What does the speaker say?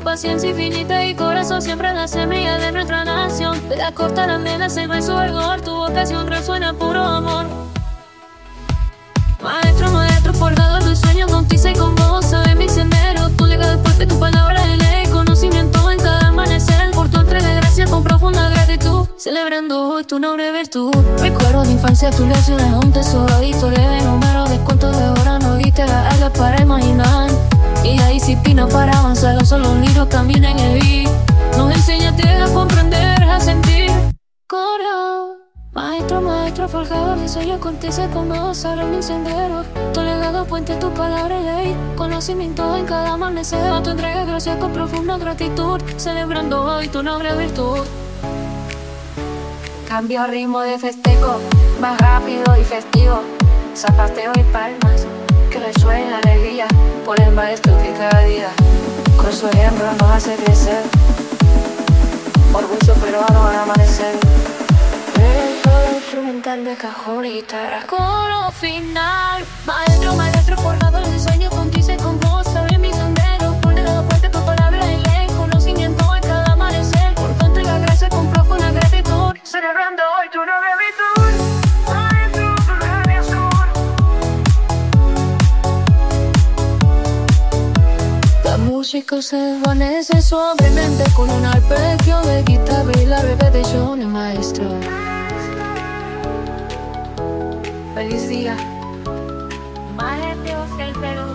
paciencia infinita y corazón siempre la semilla de nuestra nación. De la costa la nena se me sube el gol, tu vocación resuena puro amor. Maestro, maestro, forjador de sueños, con tiza y con vos sabe mi sendero. Tu legado fuerte, tu palabra de ley, conocimiento en cada amanecer. Por tu entrega de gracia con profunda gratitud, celebrando hoy tu noble virtud. Recuerdo de infancia, tus lecciones, un tesoro, historia de números, de cuentos de hora, no viste las alas para imaginar. Y la disciplina para avanzar, solo un libro camina en el beat. Nos enséñate a comprender, a sentir. Coro. Maestro, maestro, forjador de sueños, contiza con vos, abre mi sendero. Tu legado, puente, tu palabra y ley, conocimiento en cada amanecer. A tu entrega, gracias con profunda gratitud, celebrando hoy tu noble virtud. Cambio ritmo de festejo, más rápido y festivo. Zapateo y palmas, que resuene la alegría por el maestro que cada día con su ejemplo nos hace crecer. Orgullo peruano al amanecer. El instrumental de cajón y guitarra, coro final. Maestro, maestro, forjador de sueños, con tiza y con voz abre mi sendero. Por legado fuerte, tu palabra y ley, conocimiento en cada amanecer. Por tu entrega, gracias con profunda gratitud, celebrando hoy tu noble virtud. Maestro, Radio Sur. La música se desvanece suavemente con un arpegio de guitarra y la repetición del maestro. Feliz día. Maestro, el Perú.